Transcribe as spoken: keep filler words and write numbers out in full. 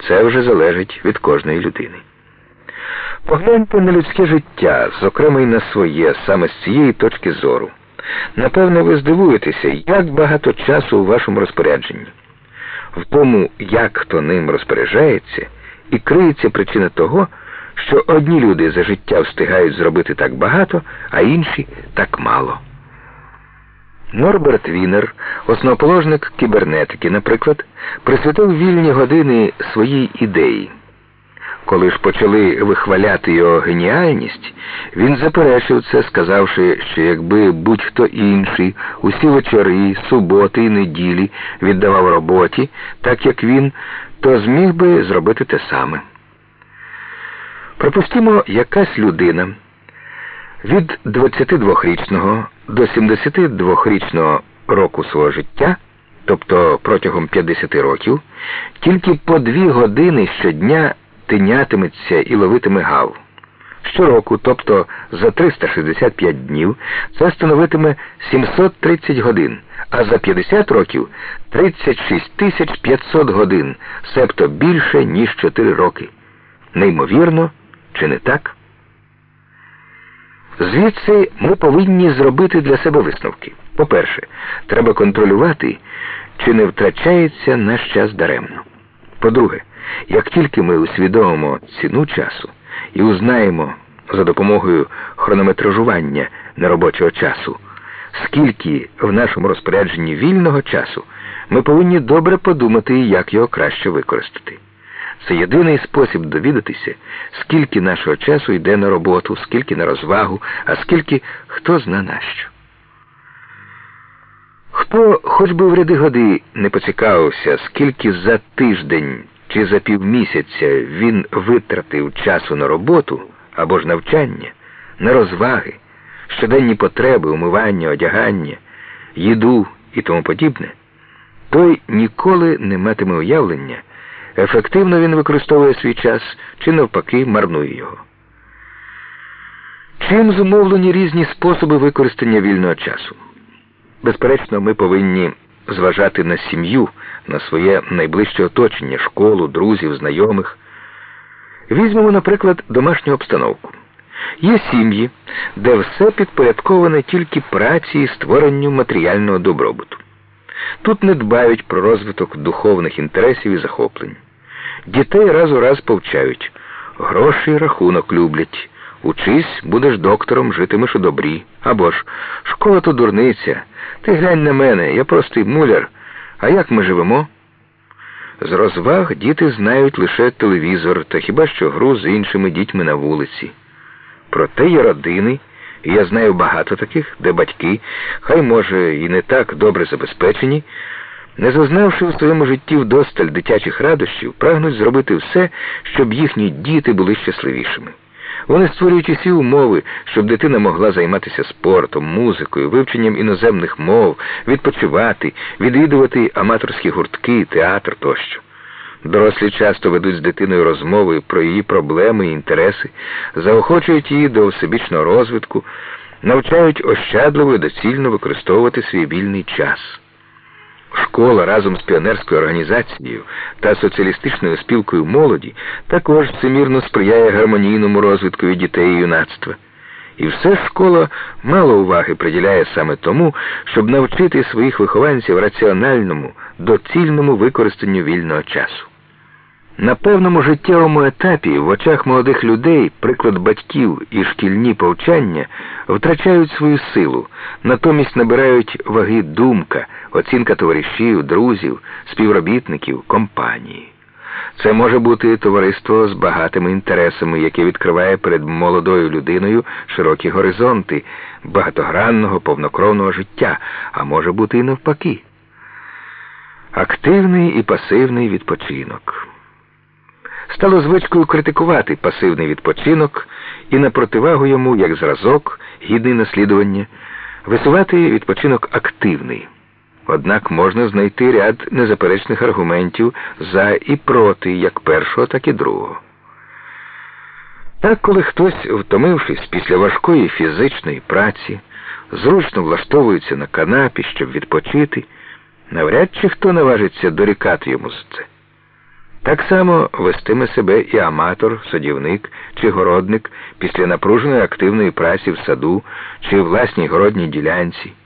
Це вже залежить від кожної людини. Погляньте на людське життя, зокрема й на своє, саме з цієї точки зору. Напевно, ви здивуєтеся, як багато часу у вашому розпорядженні. В тому, як хто ним розпоряджається, і криється причина того, що одні люди за життя встигають зробити так багато, а інші так мало. Норберт Вінер, основоположник кібернетики, наприклад, присвятив вільні години своїй ідеї. Коли ж почали вихваляти його геніальність, він заперечив це, сказавши, що якби будь-хто інший усі вечори, суботи і неділі віддавав роботі, так як він, то зміг би зробити те саме. Припустімо, якась людина від двадцятидвохрічного до сімдесятидвохрічного року свого життя, тобто протягом п'ятдесят років, тільки по дві години щодня тинятиметься і ловитиме гав. Щороку, тобто за триста шістдесят п'ять днів, це становитиме сімсот тридцять годин, а за п'ятдесят років – тридцять шість тисяч п'ятсот годин, себто більше, ніж чотири роки. Неймовірно, чи не так? Звідси ми повинні зробити для себе висновки. По-перше, треба контролювати, чи не втрачається наш час даремно. По-друге, як тільки ми усвідомимо ціну часу і узнаємо за допомогою хронометражування неробочого часу, скільки в нашому розпорядженні вільного часу, ми повинні добре подумати, як його краще використати. Це єдиний спосіб довідатися, скільки нашого часу йде на роботу, скільки на розвагу, а скільки хто зна нащо. Хто хоч би в ряди годи не поцікавився, скільки за тиждень чи за півмісяця він витратив часу на роботу або ж навчання, на розваги, щоденні потреби, умивання, одягання, їду і тому подібне, той ніколи не матиме уявлення, ефективно він використовує свій час чи навпаки марнує його. Чим зумовлені різні способи використання вільного часу? Безперечно, ми повинні зважати на сім'ю, на своє найближче оточення, школу, друзів, знайомих. Візьмемо, наприклад, домашню обстановку. Є сім'ї, де все підпорядковане тільки праці і створенню матеріального добробуту. Тут не дбають про розвиток духовних інтересів і захоплень. Дітей раз у раз повчають: гроші і рахунок люблять, учись, будеш доктором, житимеш у добрі. Або ж школа то дурниця, ти глянь на мене, я простий муляр, а як ми живемо? З розваг діти знають лише телевізор та хіба що гру з іншими дітьми на вулиці. Проте є родини, і я знаю багато таких, де батьки, хай може і не так добре забезпечені, не зазнавши у своєму житті вдосталь дитячих радощів, прагнуть зробити все, щоб їхні діти були щасливішими. Вони створюють усі умови, щоб дитина могла займатися спортом, музикою, вивченням іноземних мов, відпочивати, відвідувати аматорські гуртки, театр тощо. Дорослі часто ведуть з дитиною розмови про її проблеми і інтереси, заохочують її до всебічного розвитку, навчають ощадливо і доцільно використовувати свій вільний час. Школа разом з піонерською організацією та соціалістичною спілкою молоді також всемірно сприяє гармонійному розвитку дітей і юнацтва. І все ж школа мало уваги приділяє саме тому, щоб навчити своїх вихованців раціональному, доцільному використанню вільного часу. На певному життєвому етапі в очах молодих людей приклад батьків і шкільні повчання втрачають свою силу, натомість набирають ваги думка, оцінка товаришів, друзів, співробітників, компанії. Це може бути товариство з багатими інтересами, яке відкриває перед молодою людиною широкі горизонти багатогранного, повнокровного життя, а може бути і навпаки. Активний і пасивний відпочинок. Стало звичкою критикувати пасивний відпочинок і на противагу йому, як зразок, гідний наслідування, висувати відпочинок активний. Однак можна знайти ряд незаперечних аргументів за і проти як першого, так і другого. Так, коли хтось, втомившись після важкої фізичної праці, зручно влаштовується на канапі, щоб відпочити, навряд чи хто наважиться дорікати йому за це. Так само вестиме себе і аматор, садівник чи городник після напруженої активної праці в саду чи власній городній ділянці.